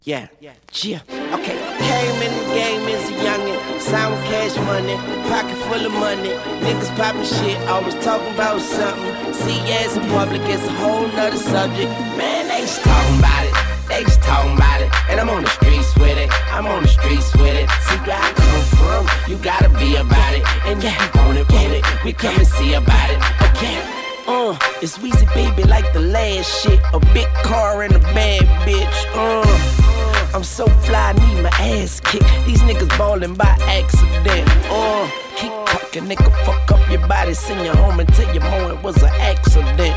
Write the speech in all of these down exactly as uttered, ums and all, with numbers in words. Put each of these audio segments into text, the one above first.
Yeah, yeah, okay. Came in the game as a youngin', sound cash money, pocket full of money. Niggas poppin' shit, always talking about something. See ass in public, it's a whole nother subject. Man, they just talking about it, they just talking about it. And I'm on the streets with it, I'm on the streets with it. See where I come from, you gotta be about it. And yeah, you want it, want it, we come and see about it. Okay. Uh, it's Weezy baby like the last shit. A big car and a bad bitch. Uh, I'm so fly, need my ass kicked. These niggas ballin' by accident. Uh, keep talking, nigga, fuck up your body. Send you home and tell your mom it was an accident.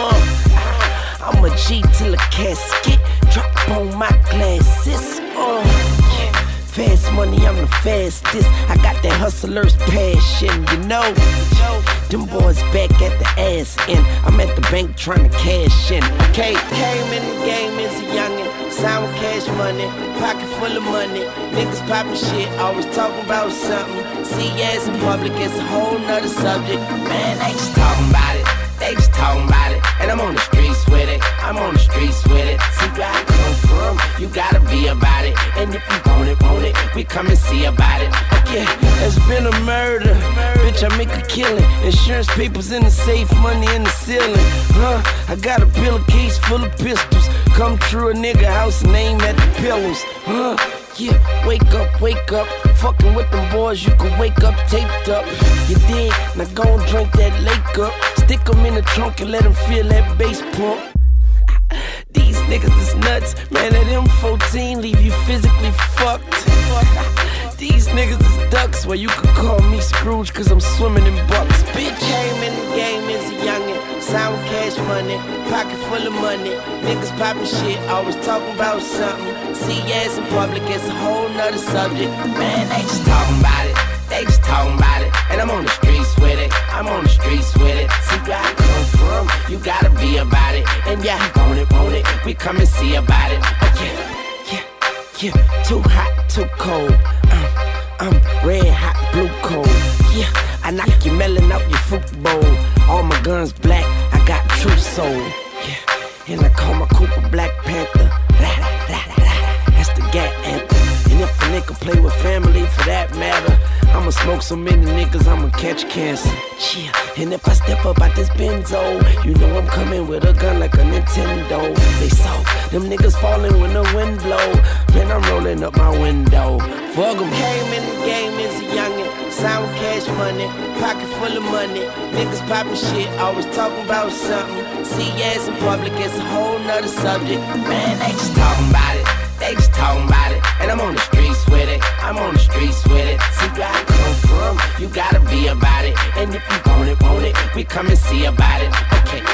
Uh, I'm a G till a casket drop on my glasses. Uh, yeah. Fast money, I'm the fastest. I got that hustler's passion, you know. Them boys back at the ass end. I'm at the bank trying to cash in. Okay, came in the game as a youngin', sound cash money, pocket full of money. Niggas poppin' shit, always talking about something. See ass in public, it's a whole nother subject. Man, they just talking about it, they just talking about it. And I'm on the streets with it, I'm on the streets with it. See where I come from, you gotta be about it. And if you want it, want it, we come and see about it. Yeah, it's been a murder, bitch, I make a killing. Insurance papers in the safe, money in the ceiling. Huh, I got a pillowcase full of pistols. Come through a nigga house and aim at the pillows. Huh, yeah, wake up, wake up. Fucking with them boys, you can wake up taped up. You dig? Now go and drink that lake up. Stick them in the trunk and let them feel that bass pump. These niggas is nuts, man, at M fourteen leave you physically fucked. These niggas is ducks, well you could call me Scrooge cause I'm swimming in bucks. Bitch, came in the game as a youngin', sound cash money, pocket full of money. Niggas poppin' shit, always talking about something. See ass in public, it's a whole nother subject. Man, they just talking about it, they just talking about it. And I'm on the streets with it, I'm on the streets with it. See where I come from, you gotta be about it. And yeah, you want it, want it, we come and see about it. Yeah, yeah, yeah, too hot, too cold. I'm red hot, blue cold. Yeah, I knock your melon out your fruit bowl. All my guns black, I got true soul. Yeah, and I call my Cooper Black Panther. That's the Gat anthem. And if a nigga play with family for that matter, I'ma smoke so many niggas, I'ma catch cancer. Yeah, and if I step up out this Benzo, you know I'm coming with a gun like a Nintendo. They soft, them niggas falling when the wind blow. Man, I'm rolling up my window. Fuck 'em. Came in the game as a youngin', sound cash money, pocket full of money. Niggas poppin' shit, always talking about something. See ass in public, it's a whole nother subject. Man, they just talking about it, they just talking about it. And I'm on the streets with it, I'm on the streets with it. See where I come from, you gotta be about it. And if you want it, want it, we come and see about it. Okay.